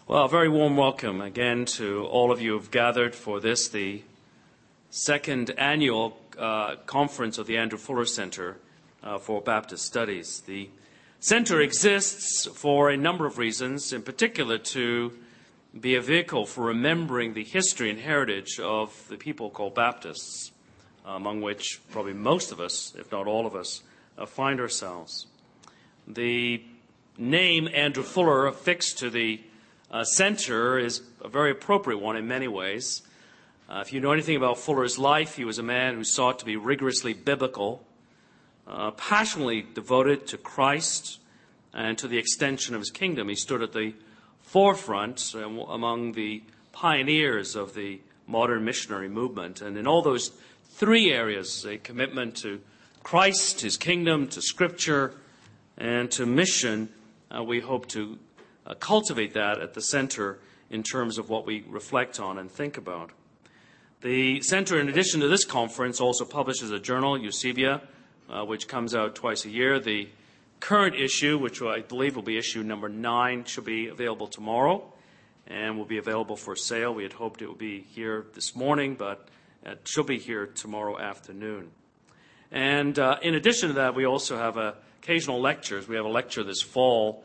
Well, a very warm welcome again to all of you who have gathered for this, the second annual conference of the Andrew Fuller Center for Baptist Studies. The center exists for a number of reasons, in particular to be a vehicle for remembering the history and heritage of the people called Baptists, among which probably most of us, if not all of us, find ourselves. The name Andrew Fuller affixed to the center is a very appropriate one in many ways. If you know anything about Fuller's life, he was a man who sought to be rigorously biblical, passionately devoted to Christ and to the extension of his kingdom. He stood at the forefront among the pioneers of the modern missionary movement. And in all those three areas, a commitment to Christ, his kingdom, to Scripture, and to mission, we hope to cultivate that at the center in terms of what we reflect on and think about. The center, in addition to this conference, also publishes a journal, Eusebia, which comes out twice a year. The current issue, which I believe will be issue number 9, should be available tomorrow and will be available for sale. We had hoped it would be here this morning, but it should be here tomorrow afternoon. And in addition to that, we also have occasional lectures. We have a lecture this fall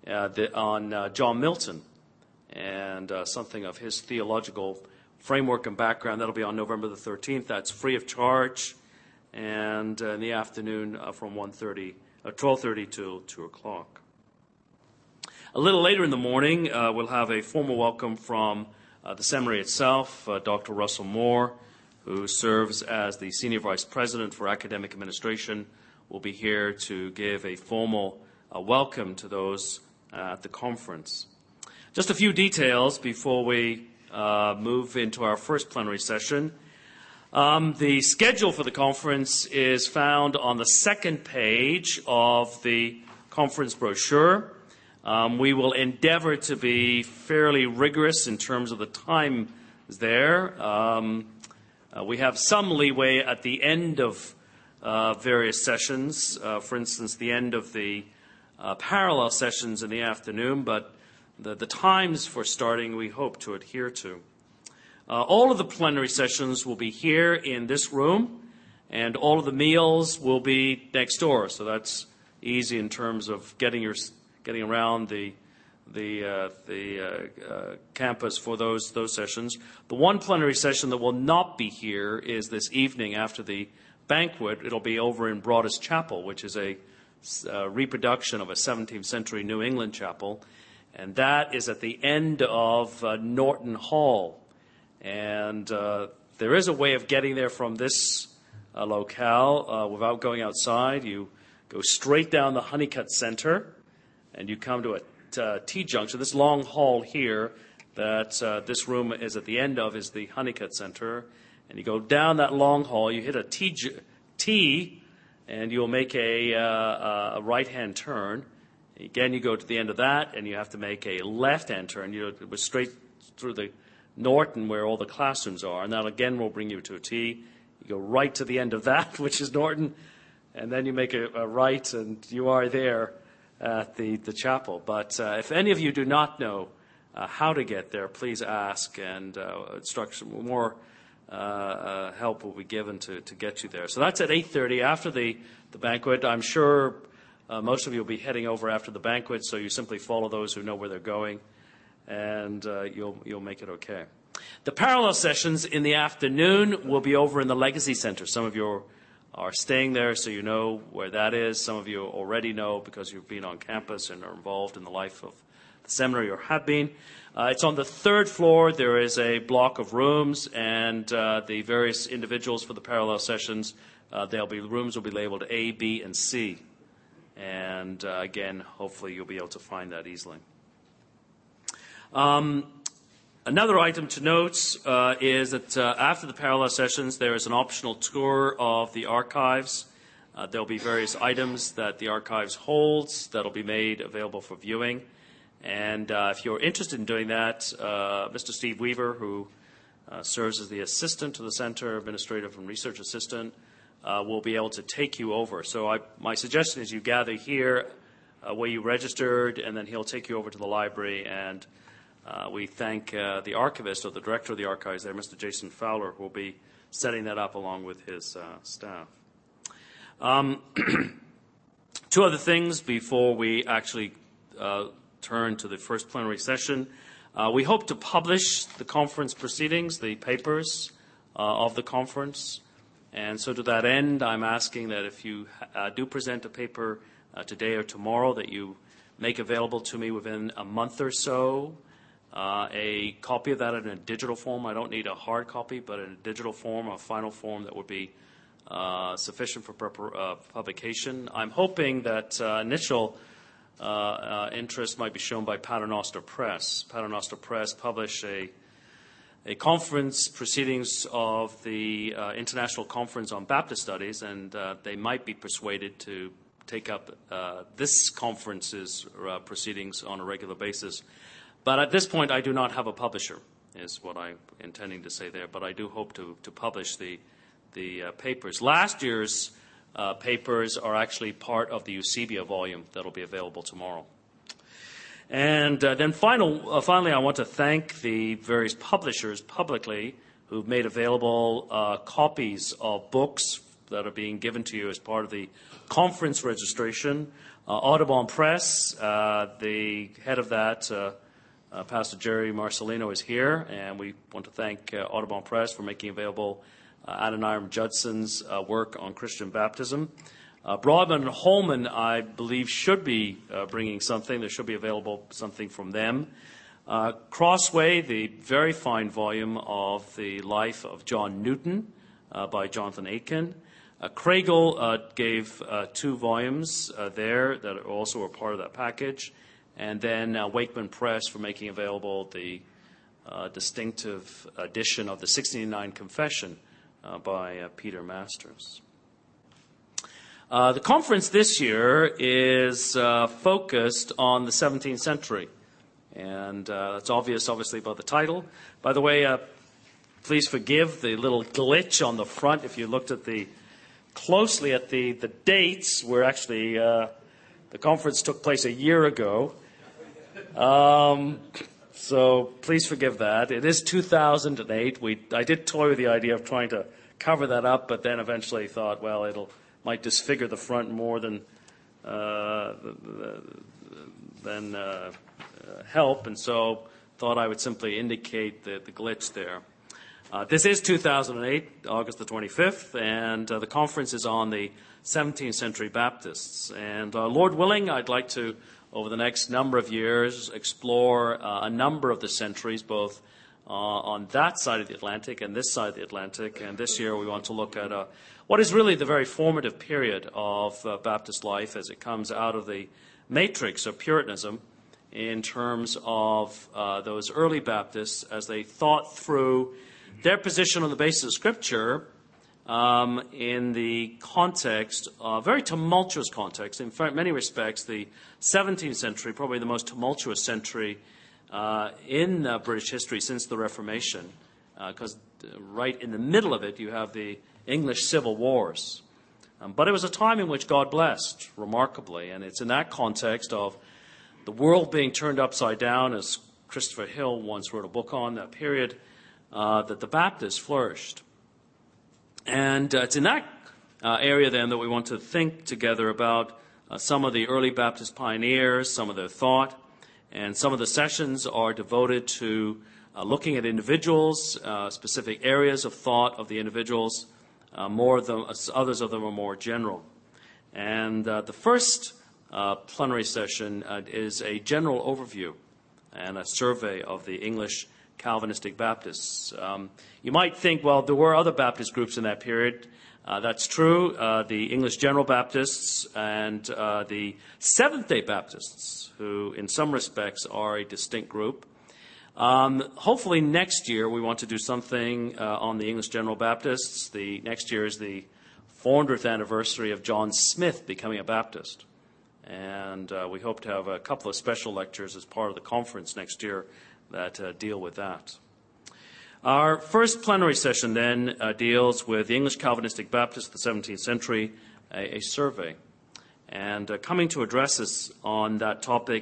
on John Milton and something of his theological framework and background. That'll be on November the 13th. That's free of charge, and in the afternoon from 12:30 till 2 o'clock. A little later in the morning, we'll have a formal welcome from the seminary itself. Dr. Russell Moore, who serves as the Senior Vice President for Academic Administration, will be here to give a formal welcome to those at the conference. Just a few details before we move into our first plenary session. The schedule for the conference is found on the second page of the conference brochure. We will endeavor to be fairly rigorous in terms of the time there. We have some leeway at the end of various sessions, for instance, the end of the parallel sessions in the afternoon, but the times for starting we hope to adhere to. All of the plenary sessions will be here in this room, and all of the meals will be next door, so that's easy in terms of getting around the campus for those sessions. The one plenary session that will not be here is this evening after the banquet. It'll be over in Broadus Chapel, which is a reproduction of a 17th century New England chapel, and that is at the end of Norton Hall. And there is a way of getting there from this locale without going outside. You go straight down the Honeycutt Center, and you come to a T-junction. This long hall here that this room is at the end of is the Honeycutt Center. And you go down that long hall, you hit a T, and you'll make a right-hand turn. Again, you go to the end of that, and you have to make a left-hand turn. You go straight through the Norton, where all the classrooms are, and that again will bring you to a T. You go right to the end of that, which is Norton, and then you make a right, and you are there at the chapel. But if any of you do not know how to get there, please ask, and instruction, more help will be given to get you there. So that's at 8:30 after the banquet. I'm sure most of you will be heading over after the banquet, so you simply follow those who know where they're going, and you'll make it okay. The parallel sessions in the afternoon will be over in the Legacy Center. Some of you are staying there, so you know where that is. Some of you already know because you've been on campus and are involved in the life of the seminary or have been. It's on the third floor. There is a block of rooms, and the various individuals for the parallel sessions, rooms will be labeled A, B, and C. And again, hopefully you'll be able to find that easily. Another item to note is that after the parallel sessions, there is an optional tour of the archives. There'll be various items that the archives holds that'll be made available for viewing. And if you're interested in doing that, Mr. Steve Weaver, who serves as the assistant to the center, administrative and research assistant, will be able to take you over. So my suggestion is you gather here where you registered, and then he'll take you over to the library and we thank the archivist or the director of the archives there, Mr. Jason Fowler, who will be setting that up along with his staff. Two other things before we actually turn to the first plenary session. We hope to publish the conference proceedings, the papers of the conference. And so to that end, I'm asking that if you do present a paper today or tomorrow, that you make available to me within a month or so a copy of that in a digital form. I don't need a hard copy, but in a digital form, a final form that would be sufficient for publication. I'm hoping that initial interest might be shown by Paternoster Press. Paternoster Press published a conference proceedings of the International Conference on Baptist Studies, and they might be persuaded to take up this conference's proceedings on a regular basis. But at this point, I do not have a publisher, is what I'm intending to say there. But I do hope to publish the papers. Last year's papers are actually part of the Eusebia volume that will be available tomorrow. And then finally, I want to thank the various publishers publicly who've made available copies of books that are being given to you as part of the conference registration. Audubon Press, the head of that, Pastor Jerry Marcelino, is here, and we want to thank Audubon Press for making available Adoniram Judson's work on Christian baptism. Broadman and Holman, I believe, should be bringing something. There should be available something from them. Crossway, the very fine volume of the life of John Newton by Jonathan Aitken. Craigle gave 2 volumes there that also were part of that package. And then Wakeman Press for making available the distinctive edition of the 1689 Confession by Peter Masters. The conference this year is focused on the 17th century. And that's obvious, obviously, by the title. By the way, please forgive the little glitch on the front. If you looked at closely at the dates, we're actually, the conference took place a year ago. So please forgive that. It is 2008. I did toy with the idea of trying to cover that up, but then eventually thought, well, might disfigure the front more than help, and so thought I would simply indicate the glitch there. This is 2008, August the 25th, and the conference is on the 17th century Baptists. And Lord willing, I'd like to, over the next number of years, explore a number of the centuries, both on that side of the Atlantic and this side of the Atlantic. And this year we want to look at what is really the very formative period of Baptist life as it comes out of the matrix of Puritanism in terms of those early Baptists as they thought through their position on the basis of Scripture in the context, very tumultuous context. In fact, many respects, the 17th century, probably the most tumultuous century in British history since the Reformation, because right in the middle of it you have the English Civil Wars. But it was a time in which God blessed remarkably, and it's in that context of the world being turned upside down, as Christopher Hill once wrote a book on that period, that the Baptists flourished. And it's in that area then that we want to think together about some of the early Baptist pioneers, some of their thought, and some of the sessions are devoted to looking at individuals, specific areas of thought of the individuals. More of them, others of them are more general. And the first plenary session is a general overview and a survey of the English Calvinistic Baptists. You might think, well, there were other Baptist groups in that period. That's true. The English General Baptists and the Seventh-day Baptists, who in some respects are a distinct group. Hopefully next year we want to do something on the English General Baptists. The next year is the 400th anniversary of John Smith becoming a Baptist. And we hope to have a couple of special lectures as part of the conference next year that deal with that. Our first plenary session then deals with the English Calvinistic Baptists of the 17th century, a survey. And coming to address us on that topic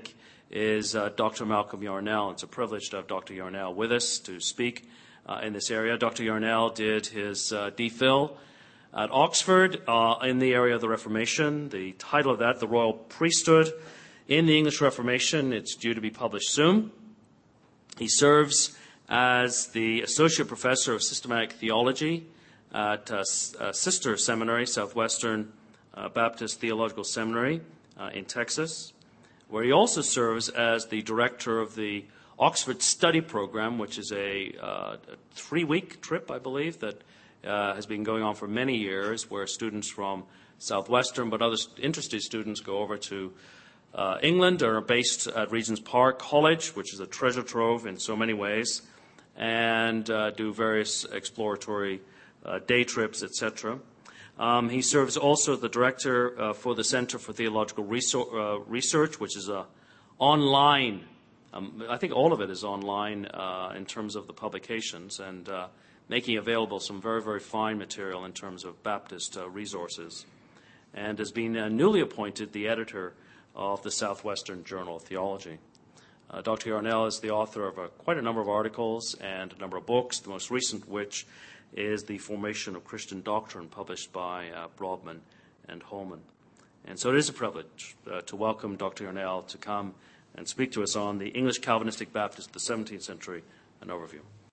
is Dr. Malcolm Yarnell. It's a privilege to have Dr. Yarnell with us to speak in this area. Dr. Yarnell did his DPhil at Oxford in the area of the Reformation. The title of that, The Royal Priesthood in the English Reformation. It's due to be published soon. He serves as the Associate Professor of Systematic Theology at Sister Seminary, Southwestern Baptist Theological Seminary in Texas, where he also serves as the Director of the Oxford Study Program, which is a 3-week trip, I believe, that has been going on for many years, where students from Southwestern, but other interested students go over to England, are based at Regent's Park College, which is a treasure trove in so many ways, and do various exploratory day trips, etc. He serves also as the director for the Center for Theological Research, which is a online, I think all of it is online in terms of the publications, and making available some very, very fine material in terms of Baptist resources, and has been newly appointed the editor of the Southwestern Journal of Theology. Dr. Yarnell is the author of quite a number of articles and a number of books, the most recent which is The Formation of Christian Doctrine, published by Broadman and Holman. And so it is a privilege to welcome Dr. Yarnell to come and speak to us on the English Calvinistic Baptist of the 17th century, an overview.